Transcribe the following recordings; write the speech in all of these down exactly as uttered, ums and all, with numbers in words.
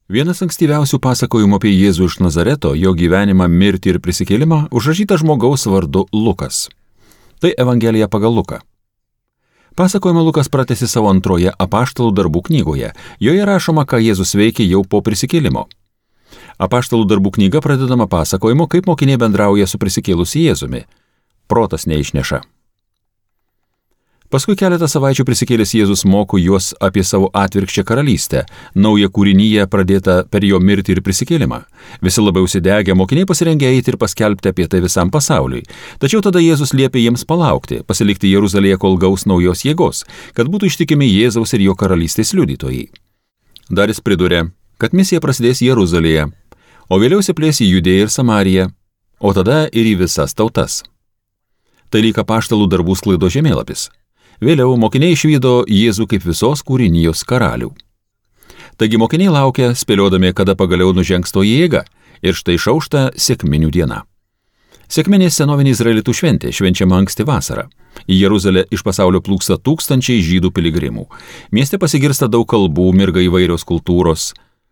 Vienas ankstyviausių pasakojimų apie Jėzų iš Nazareto, jo gyvenimą, mirtį ir prisikėlimą, užrašyta žmogaus vardu Lukas. Tai Evangelija pagal Luką. Pasakojimą Lukas pratęsė savo antroje Apaštalų darbų knygoje. Joje rašoma, ką Jėzus veikė jau po prisikėlimo. Apaštalų darbų knyga pradedama pasakojimu, kaip mokiniai bendrauja su prisikėlusiu Jėzumi. Protas neišneša. Paskui keletą savaičių prisikėlęs Jėzus moko juos apie savo atvirkščią karalystę, naują kūrinyje pradėtą per jo mirtį ir prisikėlimą. Visi labai užsidegę, mokiniai pasirengė eiti ir paskelbti apie tai visam pasauliui. Tačiau tada Jėzus liepė jiems palaukti, pasilikti Jeruzalėje, kol gaus naujos jėgos, kad būtų ištikimi Jėzaus ir jo karalystės liudytojai. Dar jis pridūrė, kad misija prasidės Jeruzalėje, o vėliau išsiplės į Judėją ir Samariją, o tada ir į visas tautas. Tai lyg apaštalų darbų sklaidos žemėlapis. Vėliau mokiniai išvydo Jėzų kaip visos kūrinijos karalių. Taigi mokiniai laukia, spėliodami, kada pagaliau nužengs toji jėga, ir štai išaušta sekminių diena. Sekminė senovinė izraelitų šventė, švenčiama anksti vasarą. Į Jeruzalę iš pasaulio plūksta tūkstančiai žydų piligrimų. Mieste pasigirsta daug kalbų, mirga įvairios kultūros.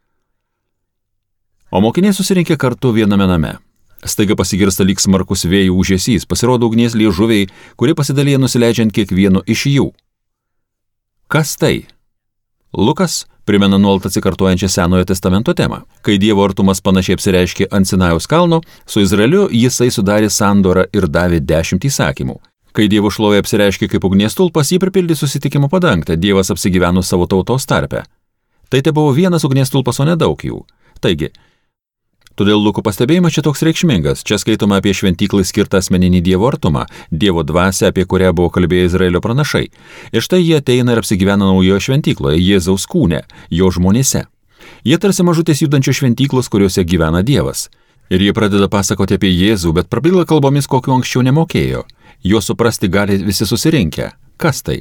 O mokiniai susirinkė kartu viename name. Staiga pasigirsta lyg smarkus vėjų ūžesys, pasirodo ugnies liežuviai, kurie pasidalija nusileidžiant kiekvieno iš jų. Kas tai? Lukas primena nuolat atsikartojančią Senojo testamento temą. Kai Dievo artumas panašiai apsireiškė ant Sinajaus kalno, su Izraeliu jisai sudarė sandorą ir davė dešimt įsakymų. Kai Dievo šlovė apsireiškė kaip ugnies stulpas, jį pripildė susitikimo padangtę, Dievas apsigyveno savo tautos tarpe. Tai te buvo vienas ugnies stulpas, o nedaug jų. Taigi, todėl Luko pastebėjimas čia toks reikšmingas. Čia skaitoma apie šventyklai skirtą asmeninį Dievo artumą, Dievo dvasią, apie kurią buvo kalbėję Izraelio pranašai. Ir štai jie ateina ir apsigyvena naujoje šventykloje, Jėzaus kūne, jo žmonėse. Jie tarsi mažutės judančios šventyklos, kuriuose gyvena Dievas. Ir jie pradeda pasakoti apie Jėzų, bet prabyla kalbomis, kokiu anksčiau nemokėjo. Jo suprasti gali visi susirinkę. Kas tai?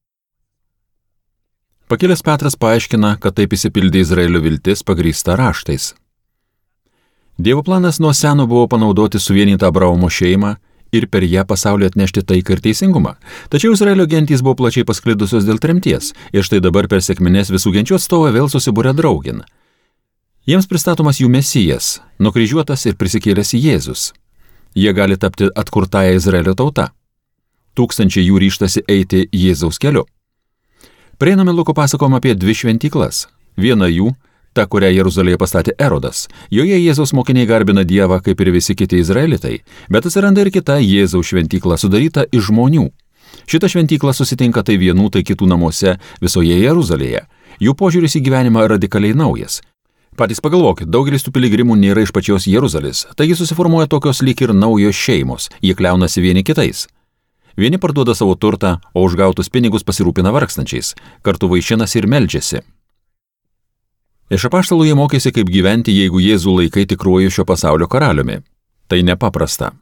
Pakilęs Petras paaiškina, kad taip išsipildė Izraelio viltis pagrįsta raštais. Dievo planas nuo seno buvo panaudoti suvienytą Abraomo šeimą ir per ją pasaulį atnešti taiką ir teisingumą. Tačiau Izraelio gentys buvo plačiai pasklidusios dėl tremties ir štai dabar per sekmines visų genčių atstovai vėl susibūrė draugin. Jiems pristatomas jų mesijas, nukryžiuotas ir prisikėlęs Jėzus. Jie gali tapti atkurtąją Izraelio tautą. Tūkstančiai jų ryžtasi eiti Jėzaus keliu. Prieiname Luko pasakojimą apie dvi šventyklas. Viena jų, ta, kurią Jeruzalėje pastatė Erodas. Joje Jėzaus mokiniai garbina Dievą kaip ir visi kiti izraelitai, bet atsiranda ir kita Jėzaus šventykla sudaryta iš žmonių. Šita šventykla susitinka tai vienų, tai kitų namuose visoje Jeruzalėje. Jų požiūris į gyvenimą radikaliai naujas. Patys pagalvokit, daugelis tų piligrimų nėra iš pačios Jeruzalės, taigi susiformuoja tokios lyg ir naujos šeimos, jie kliaunasi vieni kitais. Vieni parduoda savo turtą, o už gautus pinigus pasirūpina vargstančiais, kartu vaišinasi ir meldžiasi. Iš apaštalų jie mokėsi, kaip gyventi, jeigu Jėzų laikai tikruoju šio pasaulio karaliumi. Tai nepaprasta.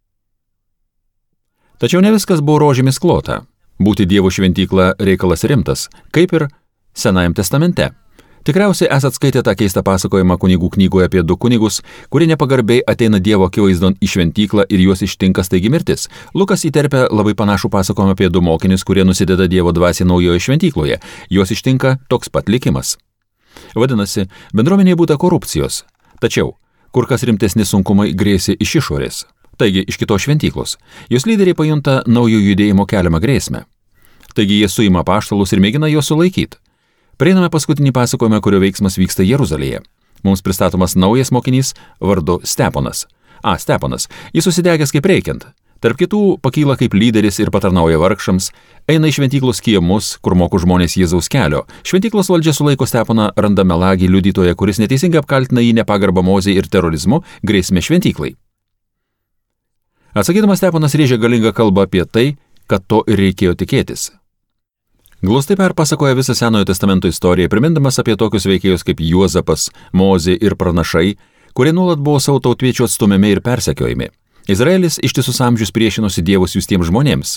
Tačiau ne viskas buvo rožėmis klota. Būti Dievo šventykla reikalas rimtas, kaip ir Senajam testamente. Tikriausiai esat skaitę tą keistą pasakojimą kunigų knygoje apie du kunigus, kurie nepagarbiai ateina Dievo akivaizdon į šventyklą ir juos ištinka staigi mirtis. Lukas įterpia labai panašų pasakojimą apie du mokinius, kurie nusideda Dievo dvasiai naujoje šventykloje. Juos ištinka toks pat likimas. Vadinasi, bendruomenėje būta korupcijos. Tačiau, kur kas rimtesni sunkumai grėsė iš išorės. Taigi, iš kitos šventyklos. Jos lyderiai pajunta naujo judėjimo keliamą grėsmę. Taigi, jie suima apaštalus ir mėgina juos sulaikyti. Prieiname paskutinį pasakojimą, kurio veiksmas vyksta Jeruzalėje. Mums pristatomas naujas mokinys vardu Steponas. A, Steponas. Jis susidegęs kaip reikiant. Tarp kitų pakyla kaip lyderis ir patarnauja vargšams, eina į šventyklos kiemus, kur moko žmonės Jėzaus kelio. Šventyklos valdžia sulaiko Steponą, randa melagį liudytoją, kuris neteisingai apkaltina jį nepagarbą Mozei ir terorizmu, grėsmę šventyklai. Atsakydamas Steponas rėžia galingą kalbą apie tai, kad to ir reikėjo tikėtis. Glaustai perpasakoja visą Senojo testamento istoriją, primindamas apie tokius veikėjus kaip Juozapas, Mozė ir pranašai, kurie nuolat buvo savo tautiečių atstumiami ir persekiojami. Izraelis ištisus amžius priešinosi Dievo siųstiems žmonėms.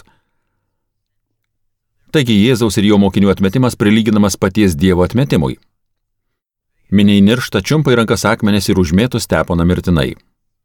Taigi Jėzaus ir jo mokinių atmetimas prilyginamas paties Dievo atmetimui. Miniai niršta, čiumpa į rankas akmenis ir užmėtų Steponą mirtinai.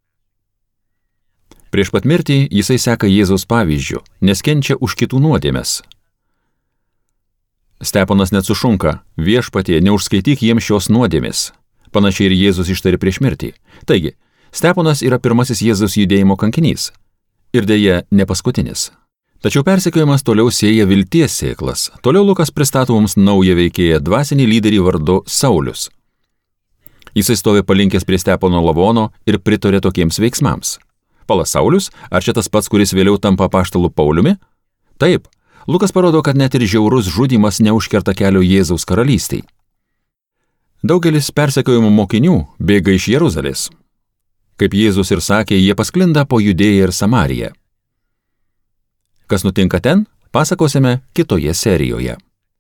Prieš pat mirtį jisai seka Jėzaus pavyzdžių, nes kenčia už kitų nuodėmes. Steponas net sušunka, viešpatie, neužskaityk jiems šios nuodėmės. Panašiai ir Jėzus ištarė prieš mirtį. Taigi, Steponas yra pirmasis Jėzaus judėjimo kankinys. Ir dėja, ne paskutinis. Tačiau persekiojimas toliau sėja vilties sėklas. Toliau Lukas pristato mums naują veikėją, dvasinį lyderį vardu Saulius. Jisai stovi palinkęs prie Stepono lavono ir pritarė tokiems veiksmams. Pala Saulius, ar čia tas pats, kuris vėliau tampa apaštalu Pauliumi? Taip, Lukas parodo, kad net ir žiaurus žudymas neužkerta kelio Jėzaus karalystiai. Daugelis persekiojimų mokinių bėga iš Jeruzalės. Kaip Jėzus ir sakė, jie pasklinda po Judėją ir Samariją. Kas nutinka ten, pasakosime kitoje serijoje.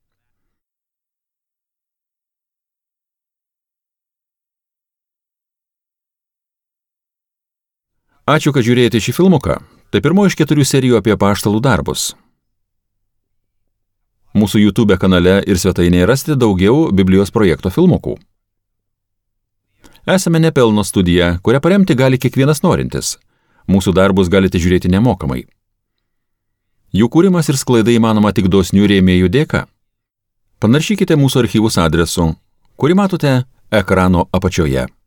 Ačiū, kad žiūrėjote šį filmuką. Tai pirmoji iš keturių serijų apie apaštalų darbus. Mūsų YouTube kanale ir svetainėje rasite daugiau Biblijos projekto filmukų. Esame nepelno studija, kurią paremti gali kiekvienas norintis. Mūsų darbus galite žiūrėti nemokamai. Jų kūrimas ir sklaida įmanoma tik dosnių rėmėjų dėka. Panaršykite mūsų archyvus adresu, kurį matote ekrano apačioje.